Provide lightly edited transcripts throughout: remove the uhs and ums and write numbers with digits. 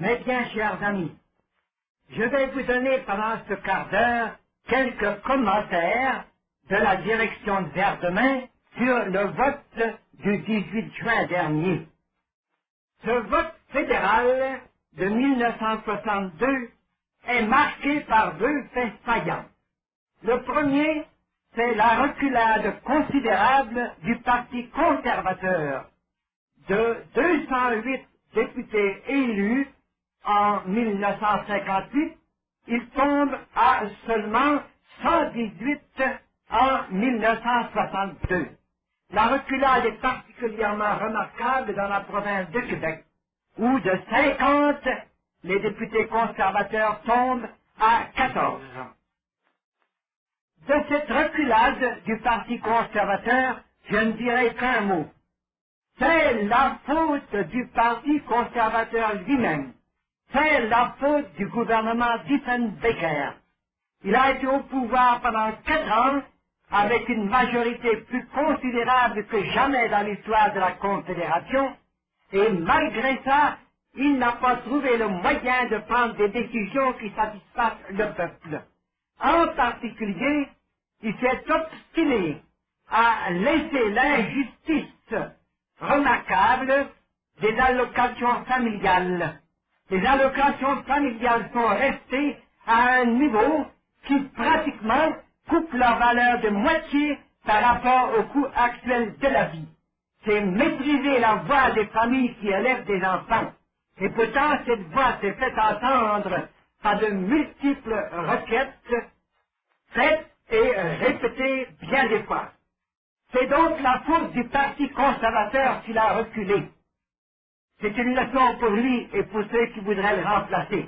Mes bien chers amis, je vais vous donner pendant ce quart d'heure quelques commentaires de la direction de Verdemain sur le vote du 18 juin dernier. Ce vote fédéral de 1962 est marqué par deux faits saillants. Le premier, c'est la reculade considérable du Parti conservateur. De 208 députés élus en 1958, il tombe à seulement 118 en 1962. La reculade est particulièrement remarquable dans la province de Québec, où de 50, les députés conservateurs tombent à 14. De cette reculade du Parti conservateur, je ne dirai qu'un mot. C'est la faute du Parti conservateur lui-même. C'est la faute du gouvernement Diefenbaker. Il a été au pouvoir pendant 4 ans avec une majorité plus considérable que jamais dans l'histoire de la Confédération, et malgré ça, il n'a pas trouvé le moyen de prendre des décisions qui satisfassent le peuple. En particulier, il s'est obstiné à laisser l'injustice remarquable des allocations familiales. Les allocations familiales sont restées à un niveau qui pratiquement coupe leur valeur de moitié par rapport au coût actuel de la vie. C'est mépriser la voix des familles qui élèvent des enfants. Et pourtant, cette voix s'est fait entendre par de multiples requêtes faites et répétées bien des fois. C'est donc la faute du Parti conservateur qu'il a reculé. C'est une leçon pour lui et pour ceux qui voudraient le remplacer.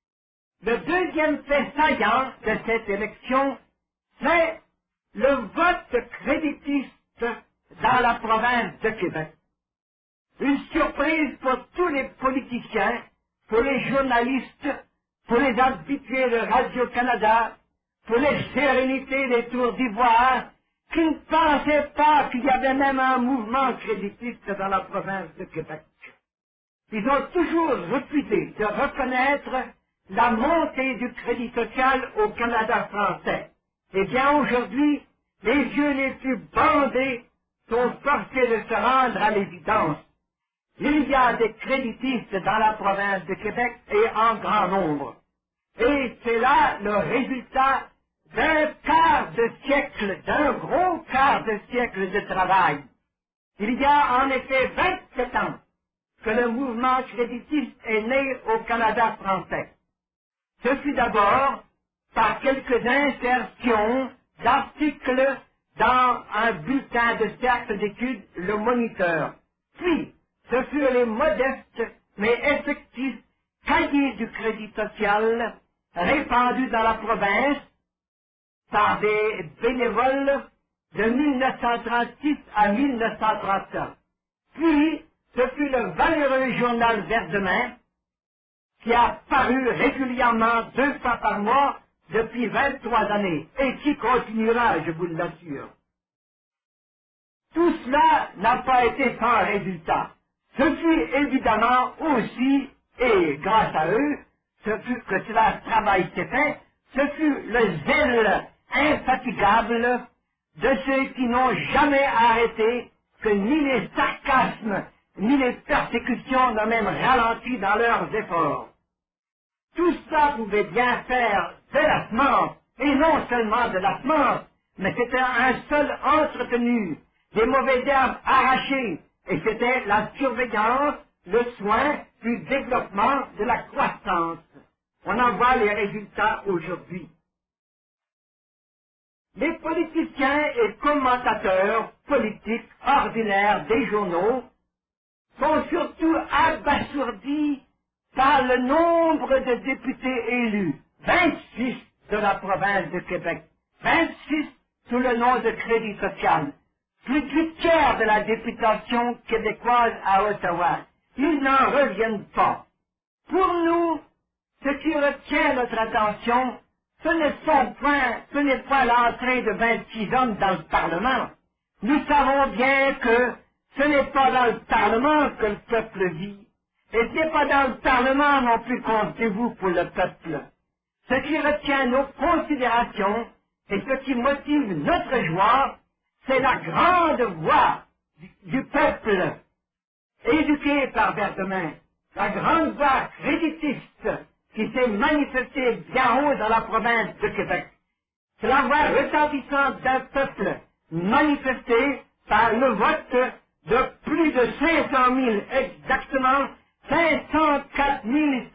Le deuxième fait saillant de cette élection, c'est le vote créditiste dans la province de Québec. Une surprise pour tous les politiciens, pour les journalistes, pour les habitués de Radio-Canada, pour les sérénités des Tours d'Ivoire, qui ne pensaient pas qu'il y avait même un mouvement créditiste dans la province de Québec. Ils ont toujours refusé de reconnaître la montée du crédit social au Canada français. Eh bien, aujourd'hui, les yeux les plus bandés sont forcés de se rendre à l'évidence. Il y a des créditistes dans la province de Québec et en grand nombre. Et c'est là le résultat d'un quart de siècle, d'un gros quart de siècle de travail. Il y a en effet 27 ans que le mouvement créditiste est né au Canada français. Ce fut d'abord par quelques insertions d'articles dans un bulletin de cercle d'études, le Moniteur. Puis, ce furent les modestes mais effectifs cahiers du crédit social répandus dans la province par des bénévoles de 1936 à 1937. Puis, ce fut le valeureux journal Verdemain qui a paru régulièrement 2 fois par mois depuis 23 années et qui continuera, je vous l'assure. Tout cela n'a pas été sans résultat. Ce fut évidemment aussi, et grâce à eux, ce travail s'est fait, ce fut le zèle infatigable de ceux qui n'ont jamais arrêté, que ni les sarcasmes, ni les persécutions n'ont même ralenti dans leurs efforts. Tout ça pouvait bien faire de la semence, et non seulement de la semence, mais c'était un sol entretenu, des mauvaises herbes arrachées, et c'était la surveillance, le soin, du développement de la croissance. On en voit les résultats aujourd'hui. Les politiciens et commentateurs politiques ordinaires des journaux sont surtout abasourdis par le nombre de députés élus, 26 de la province de Québec, 26 sous le nom de Crédit social, plus du tiers de la députation québécoise à Ottawa. Ils n'en reviennent pas. Pour nous, ce qui retient notre attention, ce n'est pas l'entrée de 26 hommes dans le Parlement. Nous savons bien que ce n'est pas dans le Parlement que le peuple vit, Et ce n'est pas dans le Parlement non plus comptez-vous pour le peuple. Ce qui retient nos considérations et ce qui motive notre joie, c'est la grande voix du peuple, éduqué par Verdemin, la grande voix créditiste qui s'est manifestée bien haut dans la province de Québec. C'est la voix retentissante d'un peuple manifesté par le vote de plus de 500 000, exactement 504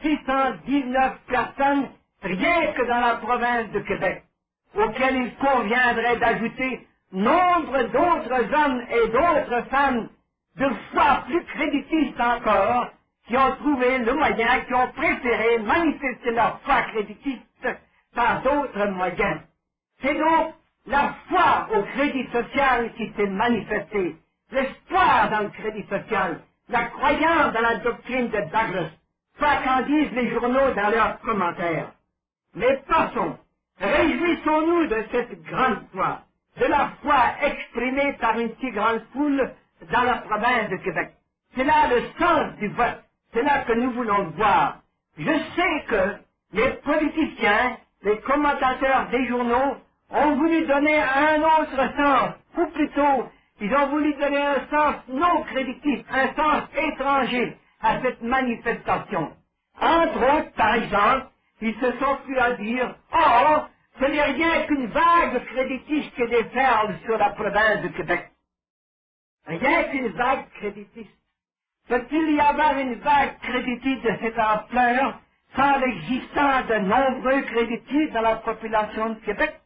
619 personnes, rien que dans la province de Québec, auquel il conviendrait d'ajouter nombre d'autres hommes et d'autres femmes de foi plus créditistes encore, qui ont trouvé le moyen, qui ont préféré manifester leur foi créditiste par d'autres moyens. C'est donc la foi au crédit social qui s'est manifestée, l'espoir dans le crédit social, la croyance dans la doctrine de Douglas, quoi qu'en disent les journaux dans leurs commentaires. Mais passons, réjouissons-nous de cette grande foi, de la foi exprimée par une si grande foule dans la province de Québec. C'est là le sens du vote, c'est là que nous voulons voir. Je sais que les politiciens, les commentateurs des journaux ont voulu donner un autre sens, ou plutôt, ils ont voulu donner un sens non créditif, un sens étranger à cette manifestation. Entre autres, par exemple, ils se sont pris à dire « Oh, ce n'est rien qu'une vague créditiste qui déferle sur la province de Québec. » Rien qu'une vague créditiste. Peut-il y avoir une vague créditiste de cette ampleur sans l'existence de nombreux créditistes dans la population de Québec?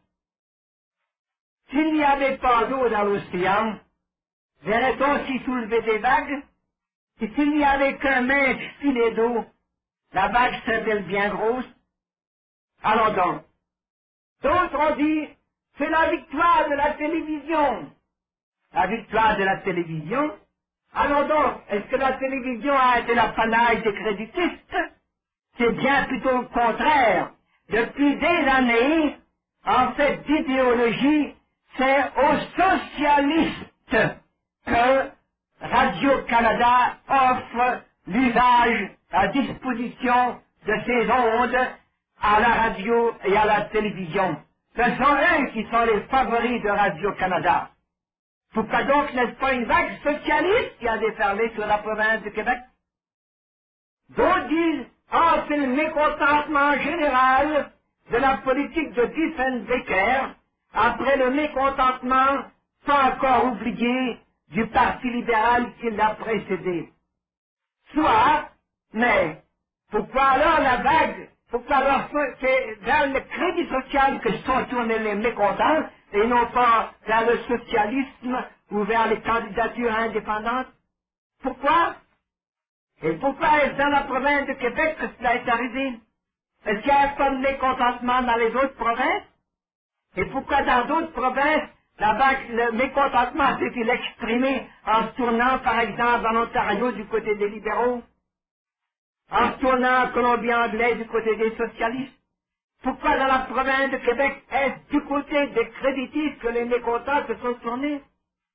S'il n'y avait pas d'eau dans l'océan, verrait-on s'y soulever des vagues? Et s'il n'y avait qu'un mince filet d'eau, la vague serait-elle bien grosse? Allons donc. D'autres ont dit, c'est la victoire de la télévision. La victoire de la télévision? Allons donc, est-ce que la télévision a été la panaille des créditistes? C'est bien plutôt le contraire. Depuis des années, en fait d'idéologie, c'est aux socialistes que Radio-Canada offre l'usage à disposition de ces ondes à la radio et à la télévision. Ce sont eux qui sont les favoris de Radio-Canada. Pourquoi donc n'est-ce pas une vague socialiste qui a déferlé sur la province de Québec? D'autres disent, ah, c'est le mécontentement général de la politique de Diefenbaker après le mécontentement, pas encore oublié, du Parti libéral qui l'a précédé. Soit, mais pourquoi alors la vague, pourquoi alors c'est vers le crédit social que sont tournés les mécontents et non pas vers le socialisme ou vers les candidatures indépendantes? Pourquoi? Et pourquoi est-ce dans la province de Québec que cela est arrivé? Est-ce qu'il y a pas de mécontentement dans les autres provinces? Et pourquoi dans d'autres provinces, le mécontentement s'est-il exprimé en se tournant, par exemple, en Ontario du côté des libéraux, en se tournant en Colombie-Anglaise du côté des socialistes? Pourquoi dans la province de Québec est-ce du côté des créditistes que les mécontents se sont tournés?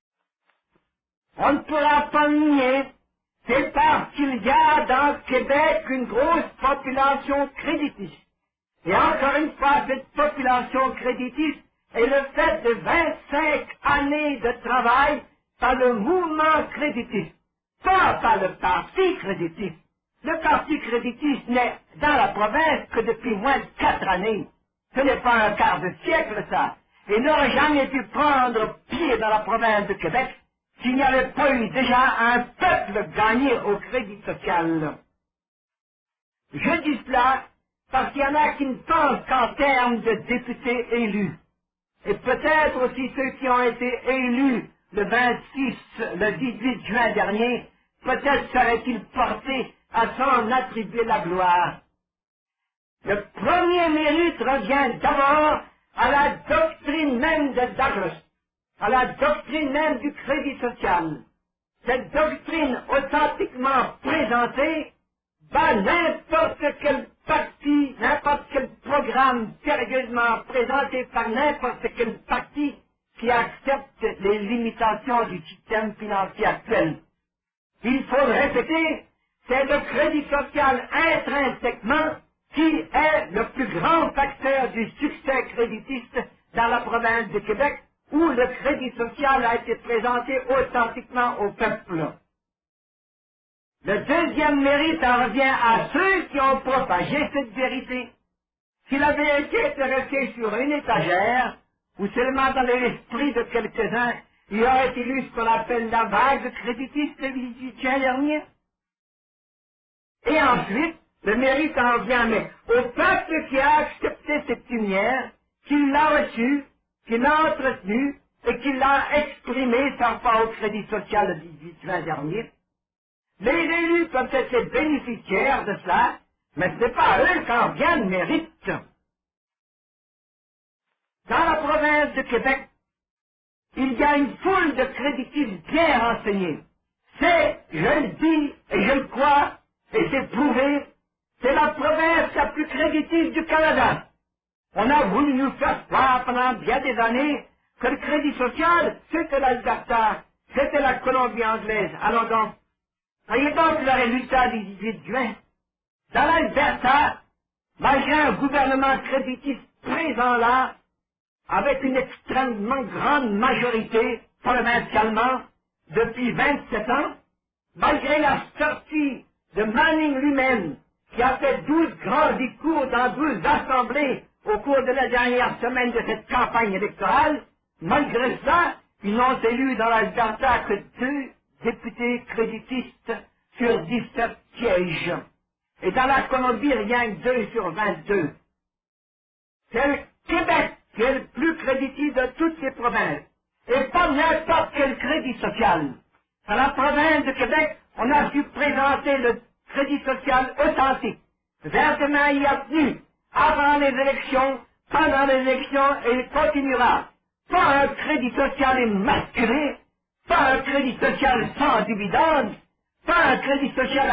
On ne pourra pas le nier. C'est parce qu'il y a dans Québec une grosse population créditiste. Et encore une fois, cette population créditiste est le fait de 25 années de travail par le mouvement créditiste, pas par le parti créditiste. Le parti créditiste n'est dans la province que depuis moins de 4 années. Ce n'est pas un quart de siècle, ça. Et n'aurait jamais pu prendre pied dans la province de Québec s'il n'y avait pas eu déjà un peuple gagné au crédit social. Je dis cela parce qu'il y en a qui ne pensent qu'en termes de députés élus. Et peut-être aussi ceux qui ont été élus le 18 juin dernier, peut-être seraient-ils portés à s'en attribuer la gloire. Le premier mérite revient d'abord à la doctrine même de Douglas, à la doctrine même du crédit social. Cette doctrine authentiquement présentée bat n'importe quel parti, n'importe quel programme sérieusement présenté par n'importe quel parti qui accepte les limitations du système financier actuel. Il faut le répéter, c'est le crédit social intrinsèquement qui est le plus grand facteur du succès créditiste dans la province de Québec, où le crédit social a été présenté authentiquement au peuple. Le deuxième mérite en revient à ceux qui ont propagé cette vérité. Si la vérité était restée sur une étagère, ou seulement dans l'esprit de quelques-uns, il aurait eu ce qu'on appelle la vague créditiste du 18e dernier. Et ensuite, le mérite en revient au peuple qui a accepté cette lumière, qui l'a reçue, qui l'a entretenue, et qui l'a exprimée sans pas au crédit social du 18e dernier. Les élus peuvent être les bénéficiaires de cela, mais ce n'est pas à eux qu'en vient le mérite. Dans la province de Québec, il y a une foule de créditistes bien renseignés. C'est, je le dis et je le crois, et c'est prouvé, c'est la province la plus créditiste du Canada. On a voulu nous faire croire pendant bien des années que le crédit social, c'était l'Alberta, c'était la Colombie anglaise. Allons donc, voyez donc le résultat du 18 juin. Dans l'Alberta, malgré un gouvernement créditiste présent là, avec une extrêmement grande majorité, provincialement, depuis 27 ans, malgré la sortie de Manning lui-même, qui a fait 12 grands discours dans 12 assemblées au cours de la dernière semaine de cette campagne électorale, malgré ça, ils n'ont élu dans l'Alberta que 2 députés créditistes sur 17 sièges. Et dans la Colombie, rien que 2 sur 22. C'est le Québec qui est le plus créditiste de toutes les provinces. Et pas n'importe quel crédit social. Dans la province de Québec, on a su présenter le crédit social authentique. Vertement y a tenu, avant les élections, pendant les élections, et il continuera. Pas un crédit social émasculé, pas un crédit social sans dividende, pas un crédit social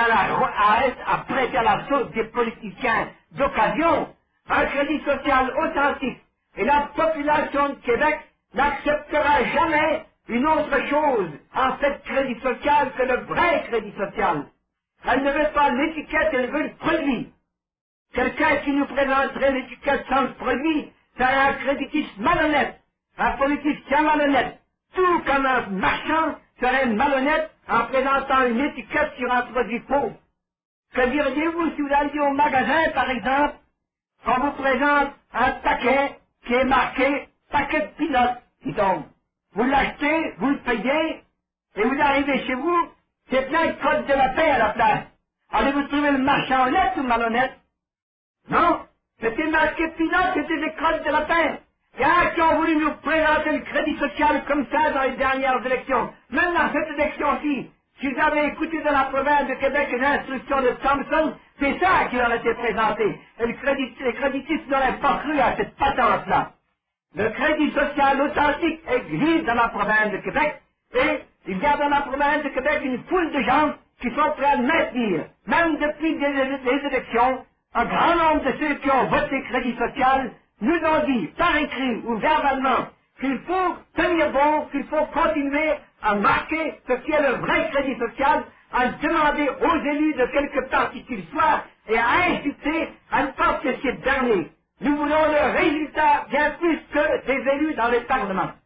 à prêter à la sauce des politiciens d'occasion, un crédit social authentique. Et la population de Québec n'acceptera jamais une autre chose en fait crédit social que le vrai crédit social. Elle ne veut pas l'étiquette, elle veut le produit. Quelqu'un qui nous présenterait l'étiquette sans le produit, c'est un créditiste malhonnête, un politicien malhonnête, tout comme un marchand serait malhonnête en présentant une étiquette sur un produit faux. Que diriez-vous si vous alliez au magasin, par exemple, qu'on vous présente un paquet qui est marqué paquet de pilotes, disons. Vous l'achetez, vous le payez, et vous arrivez chez vous, c'est plein de crottes de lapin à la place. Allez-vous trouver le marchand honnête ou malhonnête? Non, c'était marqué pilote, c'était des crottes de lapin. Il y en a qui ont voulu nous présenter le crédit social comme ça dans les dernières élections. Même dans cette élection-ci, si vous avez écouté de la province de Québec une instruction de Thompson, c'est ça qui leur a été présenté. Et les créditistes n'auraient pas cru à cette patente-là. Le crédit social authentique existe dans la province de Québec, et il y a dans la province de Québec une foule de gens qui sont prêts à le maintenir. Même depuis les élections, un grand nombre de ceux qui ont voté crédit social nous ont dit, par écrit ou verbalement, qu'il faut tenir bon, qu'il faut continuer à marquer ce qui est le vrai crédit social, à demander aux élus de quelque parti qu'ils soient, et à inciter à ne pas se laisser berner. Nous voulons le résultat bien plus que des élus dans les parlements.